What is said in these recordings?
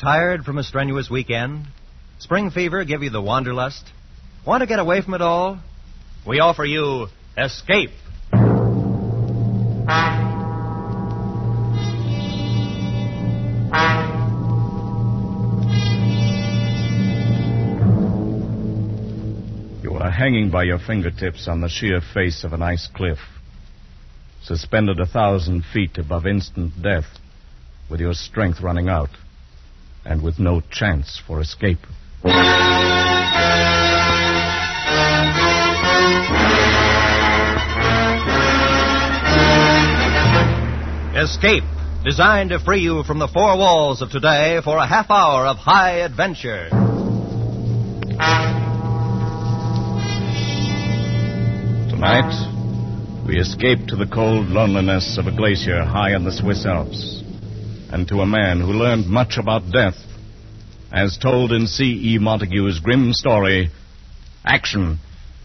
Tired from a strenuous weekend? Spring fever give you the wanderlust? Want to get away from it all? We offer you Escape. You are hanging by your fingertips on the sheer face of an ice cliff, suspended 1,000 feet above instant death, with your strength running out, and with no chance for escape. Escape, designed to free you from the four walls of today for a half hour of high adventure. Tonight, we escape to the cold loneliness of a glacier high in the Swiss Alps, and to a man who learned much about death, as told in C.E. Montague's grim story, Action.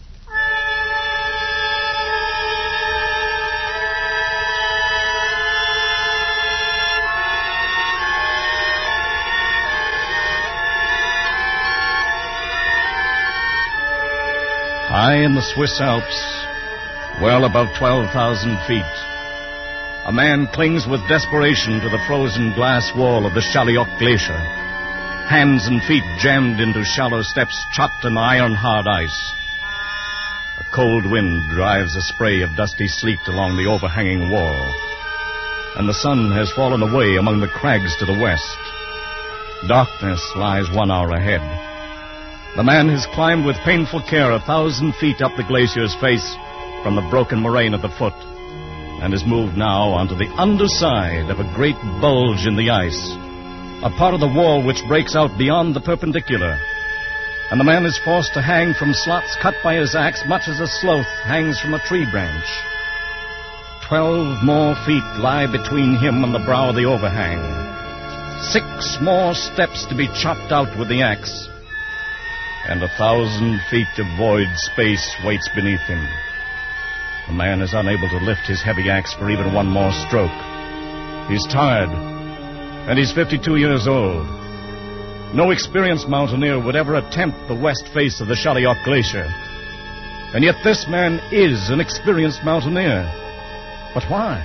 High in the Swiss Alps, well above 12,000 feet, a man clings with desperation to the frozen glass wall of the Chaliot Glacier, hands and feet jammed into shallow steps chopped in iron-hard ice. A cold wind drives a spray of dusty sleet along the overhanging wall, and the sun has fallen away among the crags to the west. Darkness lies 1 hour ahead. The man has climbed with painful care 1,000 feet up the glacier's face from the broken moraine at the foot, and is moved now onto the underside of a great bulge in the ice, a part of the wall which breaks out beyond the perpendicular. And the man is forced to hang from slots cut by his axe, much as a sloth hangs from a tree branch. 12 more feet lie between him and the brow of the overhang. 6 more steps to be chopped out with the axe. And 1,000 feet of void space waits beneath him. The man is unable to lift his heavy axe for even one more stroke. He's tired, and he's 52 years old. No experienced mountaineer would ever attempt the west face of the Chaliot Glacier. And yet this man is an experienced mountaineer. But why?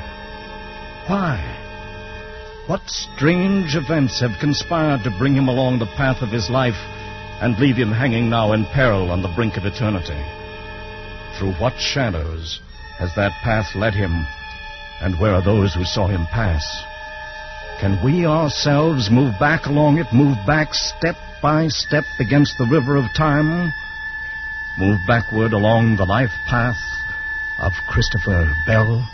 Why? What strange events have conspired to bring him along the path of his life and leave him hanging now in peril on the brink of eternity? Through what shadows has that path led him, and where are those who saw him pass? Can we ourselves move back along it, move back step by step against the river of time, move backward along the life path of Christopher Bell?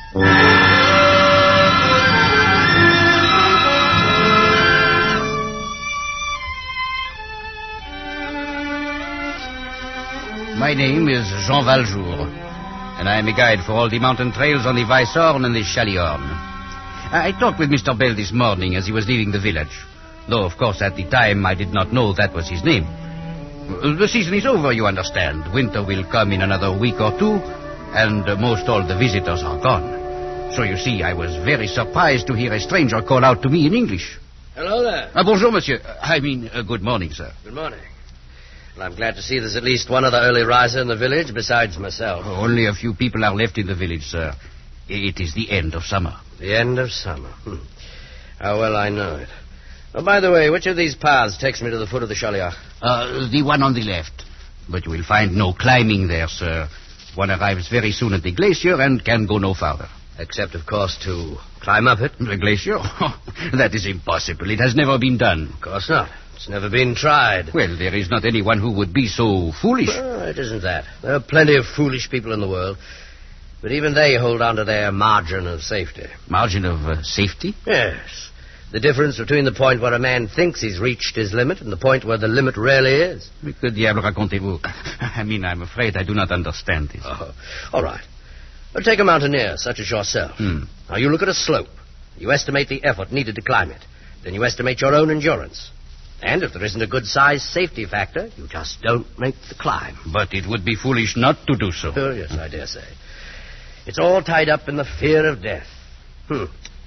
My name is Jean Valjour, and I am a guide for all the mountain trails on the Weisshorn and the Chaliorn. I talked with Mr. Bell this morning as he was leaving the village, though, of course, at the time I did not know that was his name. The season is over, you understand. Winter will come in another week or two, and most all the visitors are gone. So, you see, I was very surprised to hear a stranger call out to me in English. Hello there. Bonjour, monsieur. Good morning, sir. Good morning. Well, I'm glad to see there's at least one other early riser in the village besides myself. Only a few people are left in the village, sir. It is the end of summer. The end of summer. How well I know it. Oh, by the way, which of these paths takes me to the foot of the Chaliot? The one on the left. But you will find no climbing there, sir. One arrives very soon at the glacier and can go no farther. Except, of course, to climb up it. The glacier? That is impossible. It has never been done. Of course not. It's never been tried. Well, there is not anyone who would be so foolish. Oh, it isn't that. There are plenty of foolish people in the world. But even they hold on to their margin of safety. Margin of safety? Yes. The difference between the point where a man thinks he's reached his limit and the point where the limit really is. Que diable racontez-vous? I'm afraid I do not understand this. Oh, all right. Well, take a mountaineer such as yourself. Now, you look at a slope. You estimate the effort needed to climb it. Then you estimate your own endurance. And if there isn't a good-sized safety factor, you just don't make the climb. But it would be foolish not to do so. Oh, yes, I dare say. It's all tied up in the fear of death.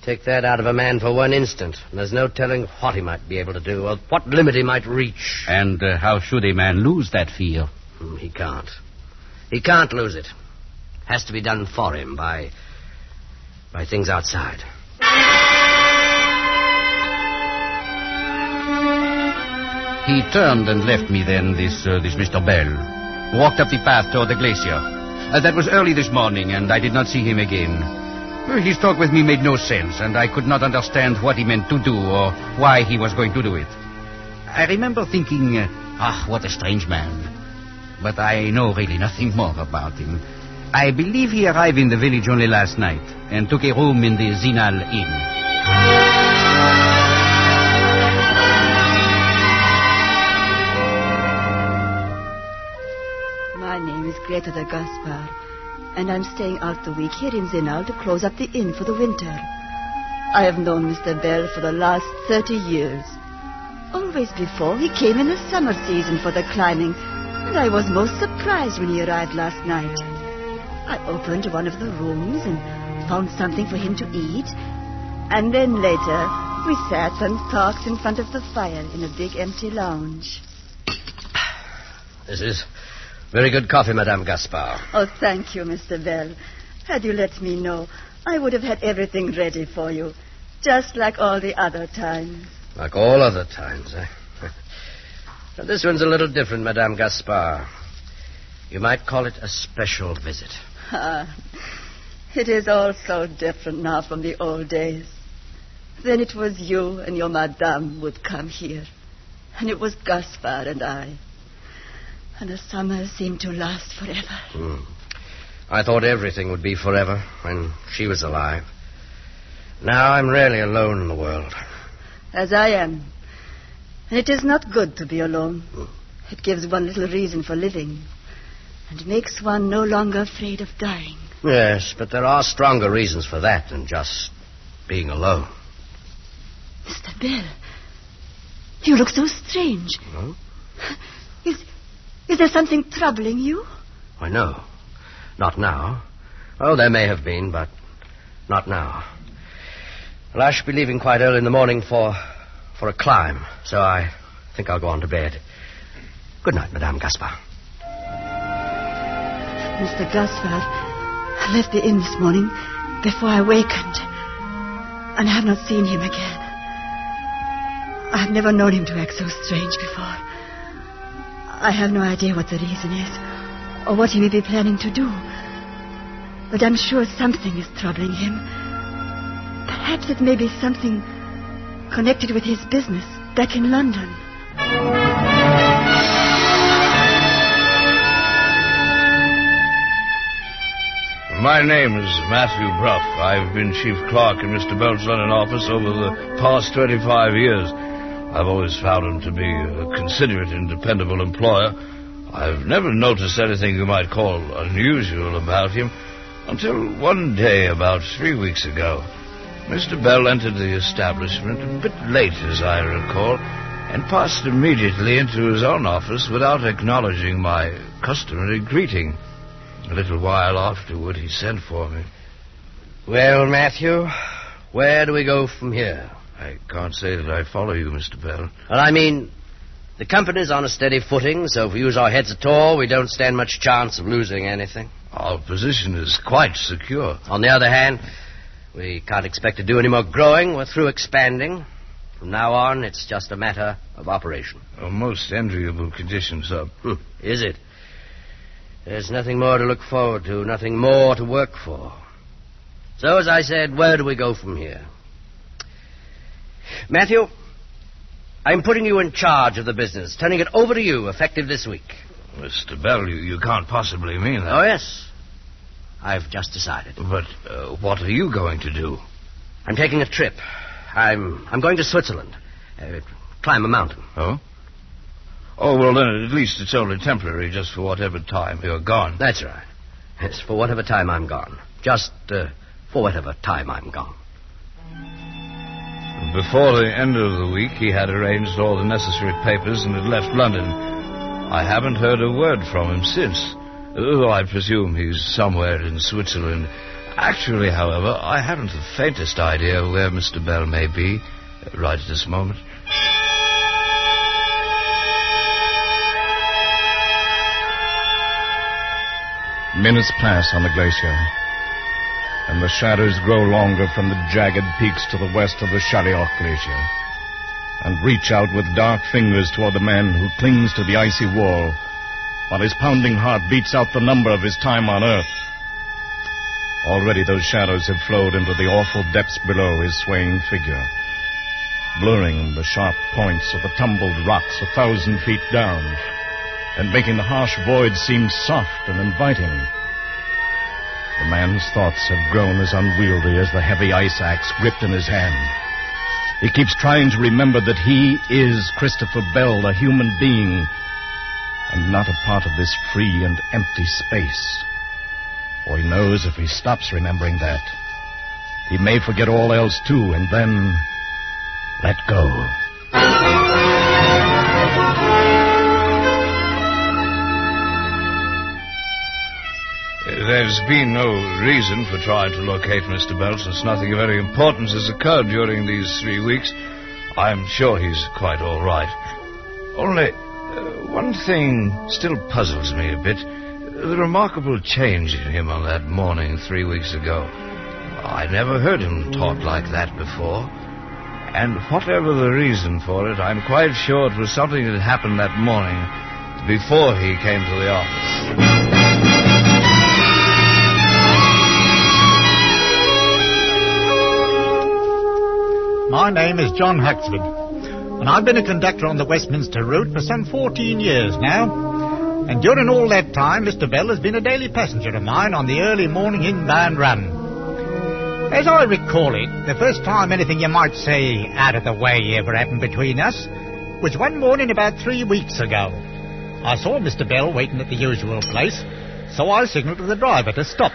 Take that out of a man for one instant, and there's no telling what he might be able to do, or what limit he might reach. And how should a man lose that fear? He can't. He can't lose it. Has to be done for him by things outside. He turned and left me then, this Mr. Bell. Walked up the path toward the glacier. That was early this morning, and I did not see him again. His talk with me made no sense, and I could not understand what he meant to do or why he was going to do it. I remember thinking, what a strange man. But I know really nothing more about him. I believe he arrived in the village only last night and took a room in the Zinal Inn. My name is Greta de Gaspar, and I'm staying out the week here in Zinal to close up the inn for the winter. I have known Mr. Bell for the last 30 years. Always before, he came in the summer season for the climbing, and I was most surprised when he arrived last night. I opened one of the rooms and found something for him to eat, and then later we sat and talked in front of the fire in a big empty lounge. This is very good coffee, Madame Gaspar. Oh, thank you, Mr. Bell. Had you let me know, I would have had everything ready for you, just like all the other times. Like all other times, eh? Now, this one's a little different, Madame Gaspar. You might call it a special visit. It is all so different now from the old days. Then it was you and your madame would come here, and it was Gaspar and I. And the summer seemed to last forever. I thought everything would be forever when she was alive. Now I'm really alone in the world. As I am. And it is not good to be alone. It gives one little reason for living, and makes one no longer afraid of dying. Yes, but there are stronger reasons for that than just being alone. Mr. Bell, you look so strange. Hmm? Is there something troubling you? Why, no. Not now. Oh, there may have been, but not now. Well, I shall be leaving quite early in the morning for a climb, so I think I'll go on to bed. Good night, Madame Gaspar. Mr. Gaspar, I left the inn this morning before I wakened, and I have not seen him again. I have never known him to act so strange before. I have no idea what the reason is, or what he may be planning to do. But I'm sure something is troubling him. Perhaps it may be something connected with his business back in London. My name is Matthew Bruff. I've been chief clerk in Mr. Bell's London office over the past 25 years. I've always found him to be a considerate and dependable employer. I've never noticed anything you might call unusual about him until one day about 3 weeks ago. Mr. Bell entered the establishment a bit late, as I recall, and passed immediately into his own office without acknowledging my customary greeting. A little while afterward, he sent for me. Well, Matthew, where do we go from here? I can't say that I follow you, Mr. Bell. Well, I mean, the company's on a steady footing, so if we use our heads at all, we don't stand much chance of losing anything. Our position is quite secure. On the other hand, we can't expect to do any more growing. We're through expanding. From now on, it's just a matter of operation. A most enviable condition, sir. Is it? There's nothing more to look forward to, nothing more to work for. So, as I said, where do we go from here? Matthew, I'm putting you in charge of the business, turning it over to you, effective this week. Mr. Bell, you can't possibly mean that. Oh, yes. I've just decided. But what are you going to do? I'm taking a trip. I'm going to Switzerland. Climb a mountain. Oh? Oh, well, then at least it's only temporary, just for whatever time you're gone. That's right. Yes, for whatever time I'm gone. Just for whatever time I'm gone. Before the end of the week, he had arranged all the necessary papers and had left London. I haven't heard a word from him since, though I presume he's somewhere in Switzerland. Actually, however, I haven't the faintest idea where Mr. Bell may be right at this moment. Minutes pass on the glacier, and the shadows grow longer from the jagged peaks to the west of the Chaliot Glacier, and reach out with dark fingers toward the man who clings to the icy wall, while his pounding heart beats out the number of his time on Earth. Already those shadows have flowed into the awful depths below his swaying figure, blurring the sharp points of the tumbled rocks 1,000 feet down, and making the harsh void seem soft and inviting. The man's thoughts have grown as unwieldy as the heavy ice axe gripped in his hand. He keeps trying to remember that he is Christopher Bell, a human being, and not a part of this free and empty space. For he knows if he stops remembering that, he may forget all else too, and then let go. There's been no reason for trying to locate Mr. Bell, since nothing of any importance has occurred during these 3 weeks. I'm sure he's quite all right. Only, one thing still puzzles me a bit. The remarkable change in him on that morning 3 weeks ago. I never heard him talk like that before. And whatever the reason for it, I'm quite sure it was something that happened that morning before he came to the office. My name is John Huxford, and I've been a conductor on the Westminster route for some 14 years now. And during all that time, Mr. Bell has been a daily passenger of mine on the early morning inbound run. As I recall it, the first time anything you might say out of the way ever happened between us was one morning about 3 weeks ago. I saw Mr. Bell waiting at the usual place, so I signalled to the driver to stop.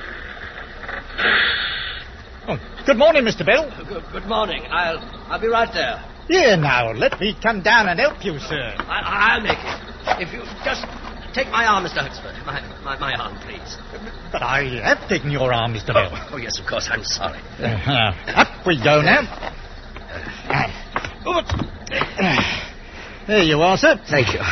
Oh, good morning, Mr. Bell. Good morning. I'll be right there. Here now, let me come down and help you, sir. I'll make it. If you just take my arm, Mr. Huxford. My arm, please. But I have taken your arm, Mr. Bell. Oh, yes, of course. I'm sorry. Up we go now. There you are, sir. Thank you.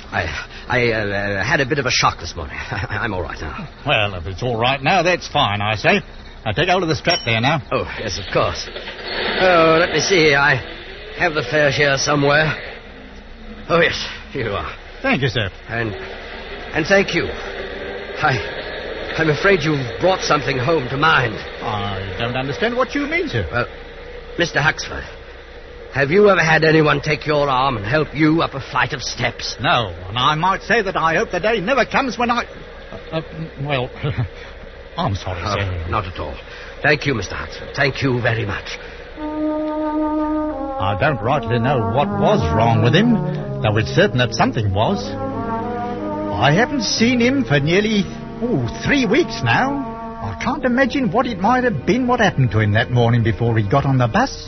I had a bit of a shock this morning. I'm all right now. Well, if it's all right now, that's fine, I say. Now, take hold of the strap there now. Oh, yes, of course. Oh, let me see. I have the fare here somewhere. Oh, yes, here you are. Thank you, sir. And thank you. I'm afraid you've brought something home to mind. I don't understand what you mean, sir. Well, Mr. Huxford, have you ever had anyone take your arm and help you up a flight of steps? No, and I might say that I hope the day never comes when I... well... I'm sorry, sir. Not at all. Thank you, Mr. Huxford. Thank you very much. I don't rightly know what was wrong with him, though it's certain that something was. I haven't seen him for nearly 3 weeks now. I can't imagine what it might have been what happened to him that morning before he got on the bus.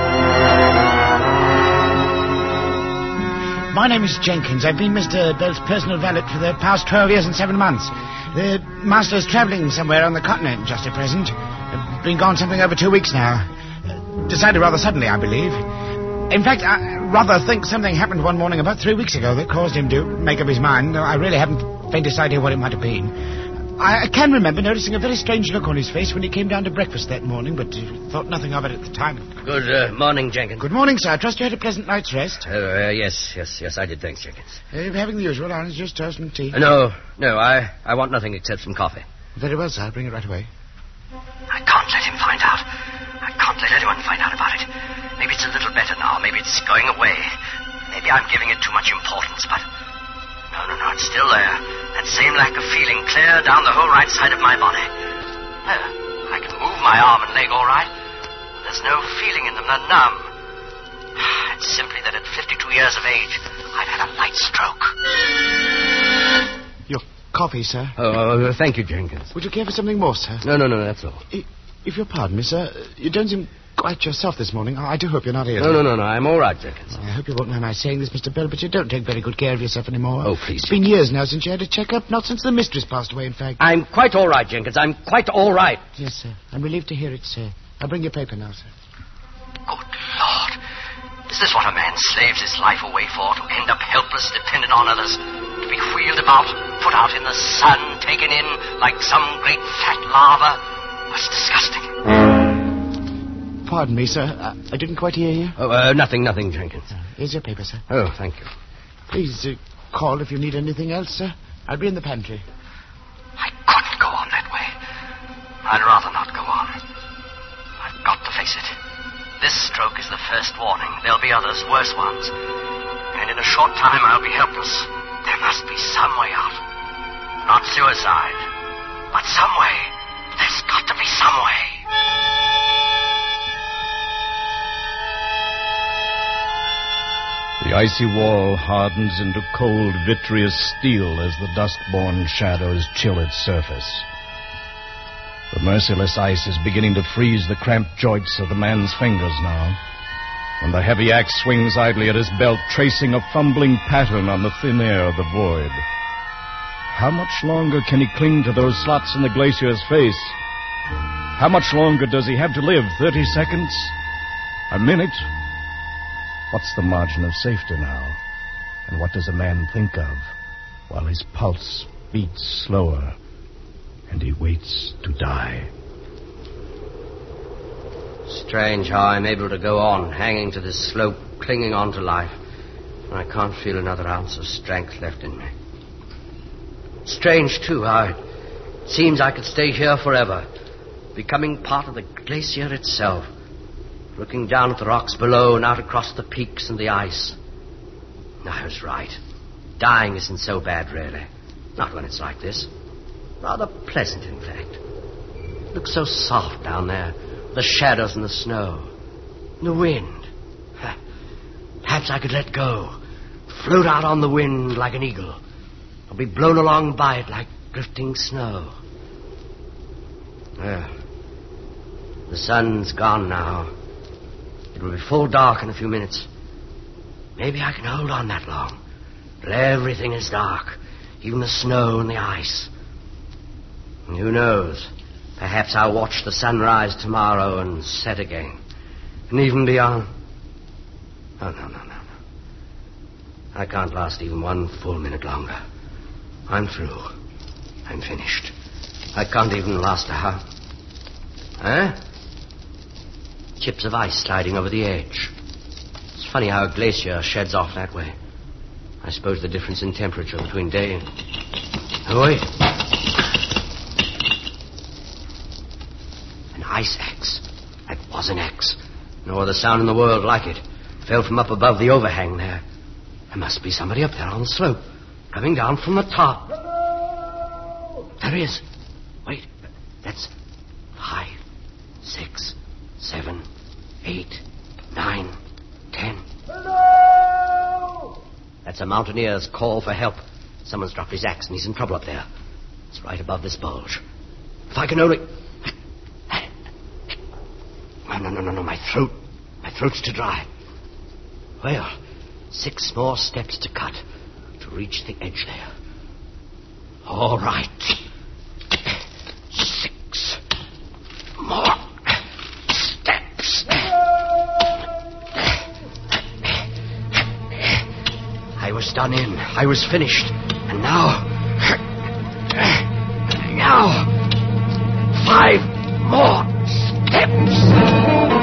My name is Jenkins. I've been Mr. Bell's personal valet for the past 12 years and 7 months. The master's travelling somewhere on the continent just at present. Been gone something over 2 weeks now. Decided rather suddenly, I believe. In fact, I rather think something happened one morning about 3 weeks ago that caused him to make up his mind, though I really haven't the faintest idea what it might have been. I can remember noticing a very strange look on his face when he came down to breakfast that morning, but thought nothing of it at the time. Good morning, Jenkins. Good morning, sir. I trust you had a pleasant night's rest. Yes, I did. Thanks, Jenkins. Having the usual orange juice, toast and tea? No, I want nothing except some coffee. Very well, sir. I'll bring it right away. I can't let him find out. I can't let anyone find out about it. Maybe it's a little better now. Maybe it's going away. Maybe I'm giving it too much importance, but... No, it's still there. That same lack of feeling clear down the whole right side of my body. There, I can move my arm and leg all right. There's no feeling in them. They're numb. It's simply that at 52 years of age, I've had a light stroke. Your coffee, sir. Oh, thank you, Jenkins. Would you care for something more, sir? No, that's all. If you'll pardon me, sir, you don't seem quiet yourself this morning. I do hope you're not ill. No. I'm all right, Jenkins. I hope you won't mind my saying this, Mr. Bell, but you don't take very good care of yourself anymore. Oh, please. It's been years now since you had a checkup, not since the mistress passed away, in fact. I'm quite all right, Jenkins. I'm quite all right. Yes, sir. I'm relieved to hear it, sir. I'll bring your paper now, sir. Good Lord. Is this what a man slaves his life away for? To end up helpless, dependent on others? To be wheeled about, put out in the sun, taken in like some great fat lava? That's disgusting. Pardon me, sir. I didn't quite hear you. Oh, nothing, Jenkins. Here's your paper, sir. Oh, thank you. Please call if you need anything else, sir. I'll be in the pantry. I couldn't go on that way. I'd rather not go on. I've got to face it. This stroke is the first warning. There'll be others, worse ones. And in a short time, I'll be helpless. There must be some way out. Not suicide, but some way. There's got to be some way. The icy wall hardens into cold, vitreous steel as the dusk-born shadows chill its surface. The merciless ice is beginning to freeze the cramped joints of the man's fingers now, when the heavy axe swings idly at his belt, tracing a fumbling pattern on the thin air of the void. How much longer can he cling to those slots in the glacier's face? How much longer does he have to live? 30 seconds? A minute? What's the margin of safety now? And what does a man think of while his pulse beats slower and he waits to die? Strange how I'm able to go on, hanging to this slope, clinging on to life, when I can't feel another ounce of strength left in me. Strange, too, how it seems I could stay here forever, becoming part of the glacier itself, looking down at the rocks below and out across the peaks and the ice. I was right. Dying isn't so bad, really. Not when it's like this. Rather pleasant, in fact. It looks so soft down there. The shadows and the snow. And the wind. Perhaps I could let go. Float out on the wind like an eagle. Or be blown along by it like drifting snow. Well, the sun's gone now. It will be full dark in a few minutes. Maybe I can hold on that long. But everything is dark. Even the snow and the ice. And who knows? Perhaps I'll watch the sun rise tomorrow and set again. And even beyond. Oh, no. I can't last even one full minute longer. I'm through. I'm finished. I can't even last a half. Huh? Chips of ice sliding over the edge. It's funny how a glacier sheds off that way. I suppose the difference in temperature between day and... Oh, wait. An ice axe. That was an axe. No other sound in the world like it. Fell from up above the overhang there. There must be somebody up there on the slope, coming down from the top. Hello! There he is. Wait, that's 5, 6, 7, 8, 9, 10. Hello! That's a mountaineer's call for help. Someone's dropped his axe and he's in trouble up there. It's right above this bulge. If I can only... No, my throat's too dry. Well, 6 more steps to cut to reach the edge there. All right. 6 more steps. I was done in. I was finished. And now... Now... 5 more steps.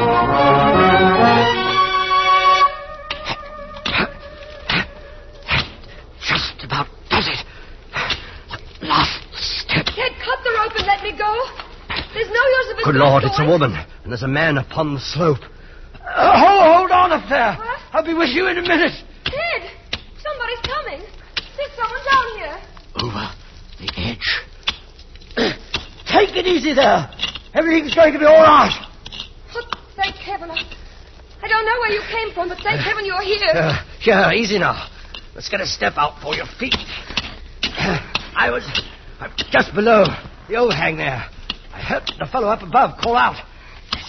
Just about does it. The last step. Ted, cut the rope and let me go. There's no use of it. Good Lord, it's a woman. And there's a man upon the slope. Hold on up there. What? I'll be with you in a minute. Ted, somebody's coming. There's someone down here. Over the edge. Take it easy there. Everything's going to be all right. Oh, thank heaven. I don't know where you came from, but thank heaven you're here. Here, easy now. Let's get a step out for your feet. I'm just below the overhang there. I heard the fellow up above call out. There's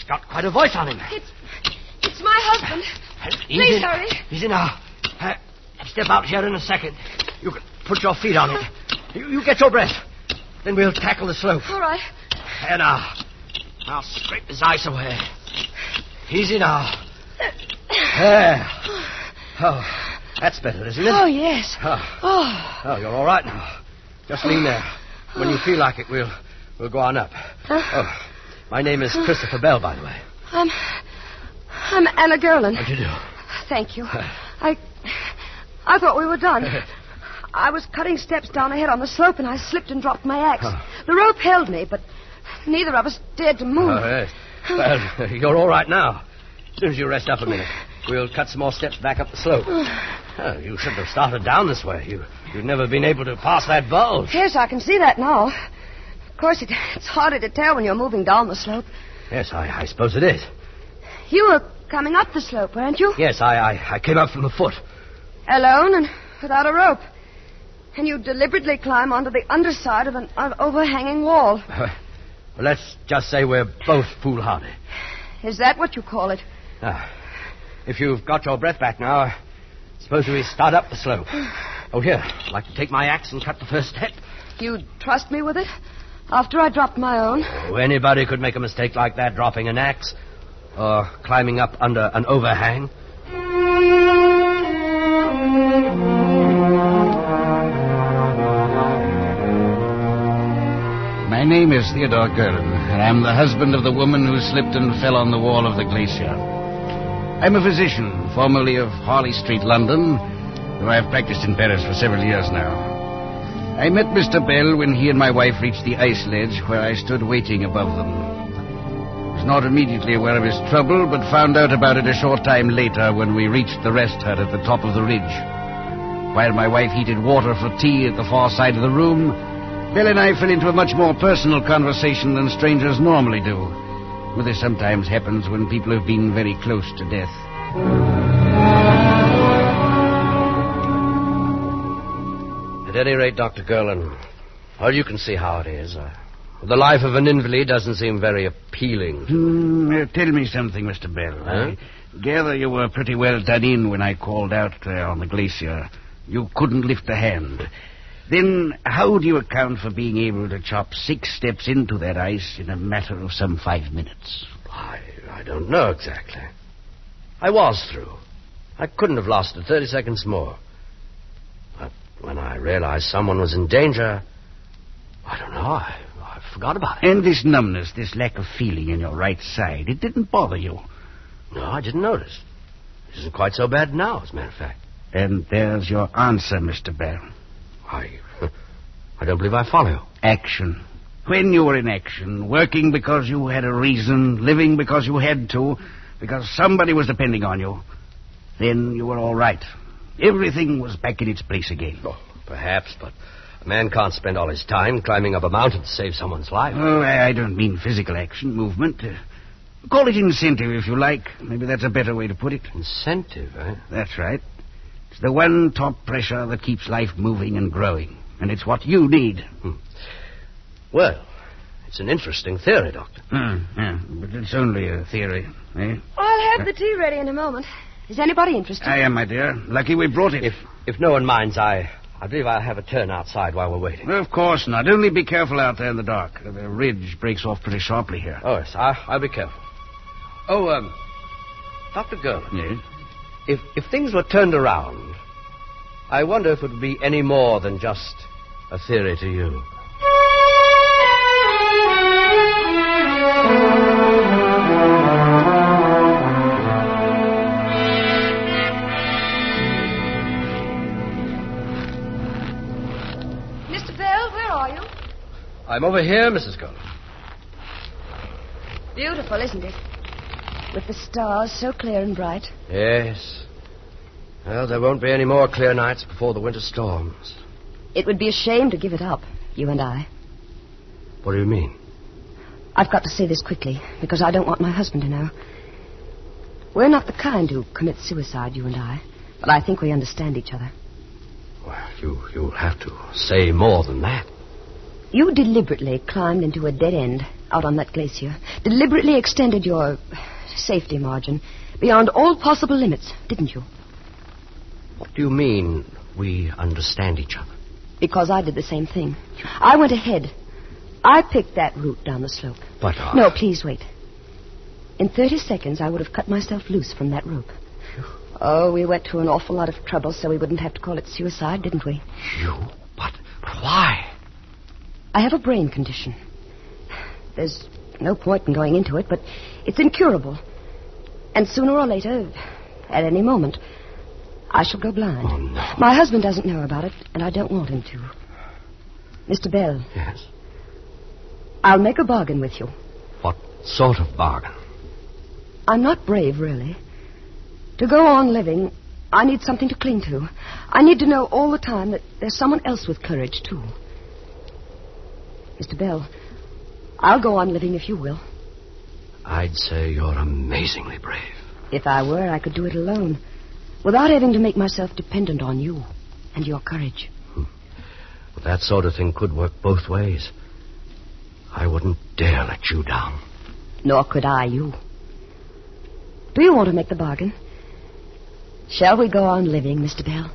got quite a voice on him. It's my husband. Please hurry. He's in now. Step out here in a second. You can put your feet on it. You get your breath. Then we'll tackle the slope. All right. And I'll scrape his ice away. Easy now. There. Oh, that's better, isn't it? Oh, yes. Oh, you're all right now. Just lean there. When you feel like it, we'll go on up. Oh, my name is Christopher Bell, by the way. I'm Anna Gerlin. How do you do? Thank you. I thought we were done. I was cutting steps down ahead on the slope, and I slipped and dropped my axe. The rope held me, but neither of us dared to move. Oh, yes. Well, you're all right now. As soon as you rest up a minute, we'll cut some more steps back up the slope. Oh, you shouldn't have started down this way. You've never been able to pass that bulge. Yes, I can see that now. Of course, it's harder to tell when you're moving down the slope. Yes, I suppose it is. You were coming up the slope, weren't you? Yes, I came up from the foot. Alone and without a rope. And you deliberately climb onto the underside of an overhanging wall. Well, let's just say we're both foolhardy. Is that what you call it? If you've got your breath back now, suppose we start up the slope. Oh, here. I'd like to take my axe and cut the first step. You'd trust me with it? After I dropped my own? Oh, anybody could make a mistake like that, dropping an axe. Or climbing up under an overhang. My name is Theodore Gerlin, and I'm the husband of the woman who slipped and fell on the wall of the glacier. I'm a physician, formerly of Harley Street, London, though I've practiced in Paris for several years now. I met Mr. Bell when he and my wife reached the ice ledge where I stood waiting above them. I was not immediately aware of his trouble, but found out about it a short time later when we reached the rest hut at the top of the ridge. While my wife heated water for tea at the far side of the room, Bell and I fell into a much more personal conversation than strangers normally do. Well, this sometimes happens when people have been very close to death. At any rate, Dr. Gerlin, well, you can see how it is. The life of an invalid doesn't seem very appealing. Tell me something, Mr. Bell. Huh? I gather you were pretty well done in when I called out there on the glacier. You couldn't lift a hand. Then how do you account for being able to chop 6 steps into that ice in a matter of some 5 minutes? I don't know exactly. I was through. I couldn't have lasted 30 seconds more. But when I realized someone was in danger, I don't know, I forgot about it. And this numbness, this lack of feeling in your right side, it didn't bother you? No, I didn't notice. It isn't quite so bad now, as a matter of fact. And there's your answer, Mr. Bell. I don't believe I follow. Action. When you were in action, working because you had a reason, living because you had to, because somebody was depending on you, then you were all right. Everything was back in its place again. Oh, perhaps, but a man can't spend all his time climbing up a mountain to save someone's life. Oh, I don't mean physical action, movement. Call it incentive, if you like. Maybe that's a better way to put it. Incentive, eh? That's right. It's the one top pressure that keeps life moving and growing. And it's what you need. Well, it's an interesting theory, Doctor. Yeah, but it's only a theory, eh? I'll have the tea ready in a moment. Is anybody interested? I am, my dear. Lucky we brought it. If no one minds, I believe I'll have a turn outside while we're waiting. Of course not. Only be careful out there in the dark. The ridge breaks off pretty sharply here. Oh, yes, I'll be careful. Oh, Dr. Gerlin. Yes? If things were turned around, I wonder if it would be any more than just a theory to you. Mr. Bell, where are you? I'm over here, Mrs. Gerlin. Beautiful, isn't it? With the stars so clear and bright. Yes. Well, there won't be any more clear nights before the winter storms. It would be a shame to give it up, you and I. What do you mean? I've got to say this quickly, because I don't want my husband to know. We're not the kind who commit suicide, you and I. But I think we understand each other. Well, you'll have to say more than that. You deliberately climbed into a dead end out on that glacier, deliberately extended your safety margin beyond all possible limits, didn't you? What do you mean, we understand each other? Because I did the same thing. I went ahead. I picked that route down the slope. But No, please wait. In 30 seconds, I would have cut myself loose from that rope. Oh, we went to an awful lot of trouble so we wouldn't have to call it suicide, didn't we? You? But why? I have a brain condition. There's no point in going into it, but it's incurable. And sooner or later, at any moment, I shall go blind. Oh, no. My husband doesn't know about it, and I don't want him to. Mr. Bell. Yes? I'll make a bargain with you. What sort of bargain? I'm not brave, really. To go on living, I need something to cling to. I need to know all the time that there's someone else with courage, too. Mr. Bell, I'll go on living if you will. I'd say you're amazingly brave. If I were, I could do it alone, without having to make myself dependent on you and your courage. But that sort of thing could work both ways. I wouldn't dare let you down. Nor could I you. Do you want to make the bargain? Shall we go on living, Mr. Bell?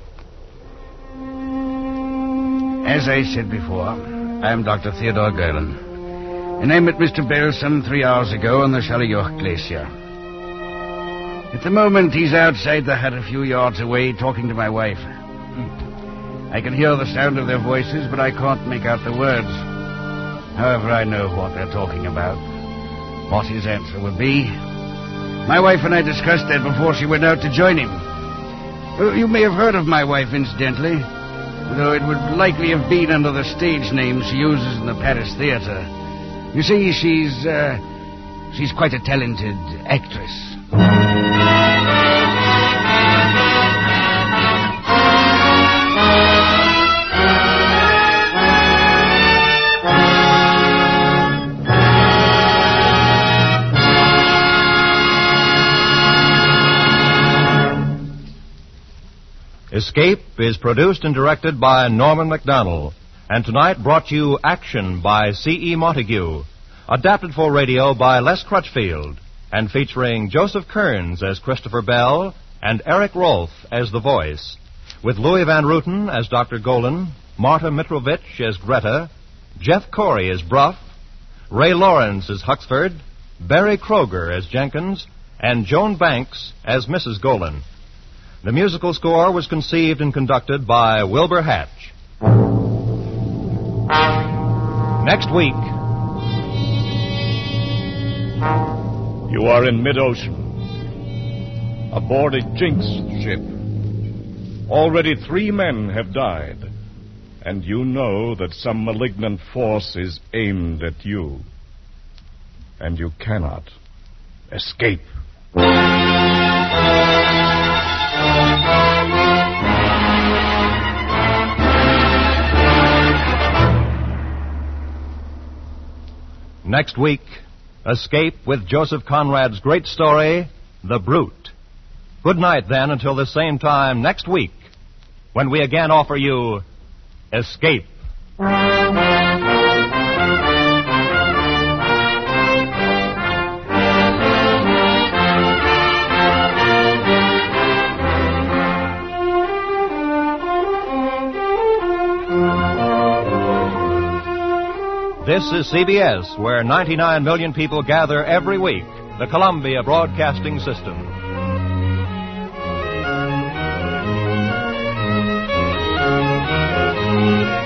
As I said before, I am Dr. Theodore Gerland. And I met Mr. Bell some 3 hours ago on the Chaliork Glacier. At the moment, he's outside the hut a few yards away talking to my wife. I can hear the sound of their voices, but I can't make out the words. However, I know what they're talking about, what his answer will be. My wife and I discussed that before she went out to join him. You may have heard of my wife, incidentally, though it would likely have been under the stage name she uses in the Paris theater. You see, she's quite a talented actress. Escape is produced and directed by Norman MacDonald, and tonight brought you Action by C.E. Montague, adapted for radio by Les Crutchfield, and featuring Joseph Kearns as Christopher Bell and Eric Rolfe as the voice, with Louis Van Rooten as Dr. Golan, Marta Mitrovich as Greta, Jeff Corey as Bruff, Ray Lawrence as Huxford, Barry Kroger as Jenkins, and Joan Banks as Mrs. Golan. The musical score was conceived and conducted by Wilbur Hatch. Next week. You are in mid-ocean, aboard a Jinx ship. Already 3 men have died, and you know that some malignant force is aimed at you. And you cannot escape. Next week, Escape with Joseph Conrad's great story, The Brute. Good night, then, until the same time next week, when we again offer you Escape. This is CBS, where 99 million people gather every week, the Columbia Broadcasting System.